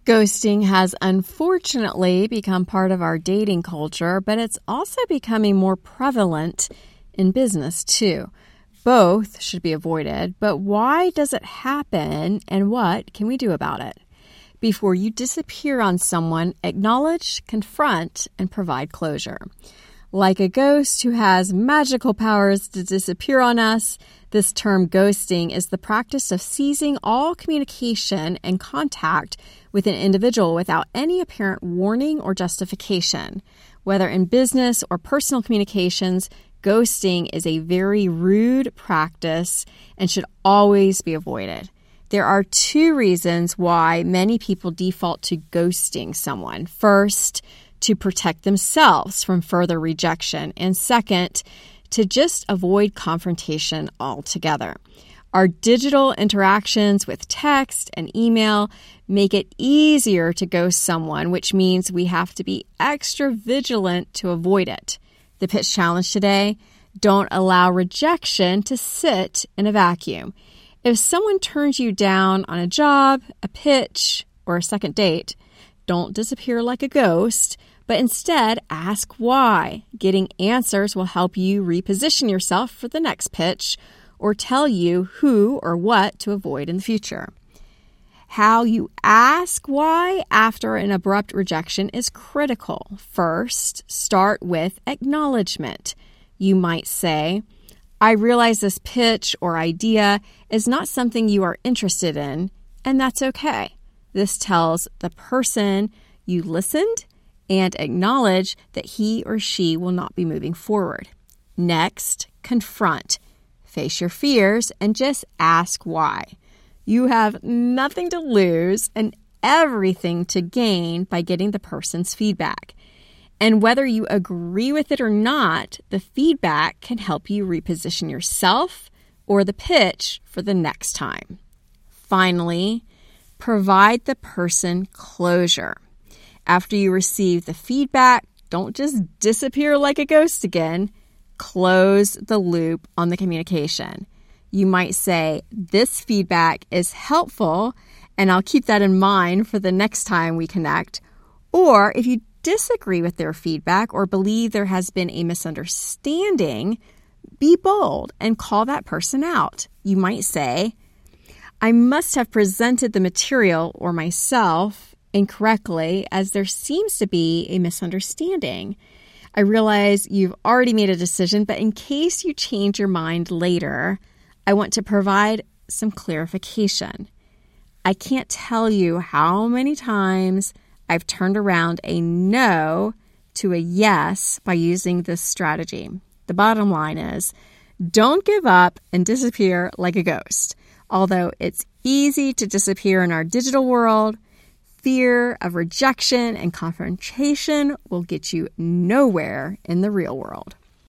Ghosting has unfortunately become part of our dating culture, but it's also becoming more prevalent in business too. Both should be avoided, but why does it happen and what can we do about it? Before you disappear on someone, acknowledge, confront, and provide closure. Like a ghost who has magical powers to disappear on us, this term ghosting is the practice of ceasing all communication and contact with an individual without any apparent warning or justification. Whether in business or personal communications, ghosting is a very rude practice and should always be avoided. There are two reasons why many people default to ghosting someone. First, to protect themselves from further rejection, and second, to just avoid confrontation altogether. Our digital interactions with text and email make it easier to ghost someone, which means we have to be extra vigilant to avoid it. The pitch challenge today: don't allow rejection to sit in a vacuum. If someone turns you down on a job, a pitch, or a second date, don't disappear like a ghost, but instead ask why. Getting answers will help you reposition yourself for the next pitch or tell you who or what to avoid in the future. How you ask why after an abrupt rejection is critical. First, start with acknowledgement. You might say, "I realize this pitch or idea is not something you are interested in, and that's okay." This tells the person you listened and acknowledge that he or she will not be moving forward. Next, confront. Face your fears and just ask why. You have nothing to lose and everything to gain by getting the person's feedback. And whether you agree with it or not, the feedback can help you reposition yourself or the pitch for the next time. Finally, provide the person closure. After you receive the feedback, don't just disappear like a ghost again. Close the loop on the communication. You might say, "This feedback is helpful, and I'll keep that in mind for the next time we connect." Or if you disagree with their feedback or believe there has been a misunderstanding, be bold and call that person out. You might say, "I must have presented the material or myself incorrectly, as there seems to be a misunderstanding. I realize you've already made a decision, but in case you change your mind later, I want to provide some clarification. I can't tell you how many times I've turned around a no to a yes by using this strategy." The bottom line is, don't give up and disappear like a ghost. Although it's easy to disappear in our digital world, fear of rejection and confrontation will get you nowhere in the real world.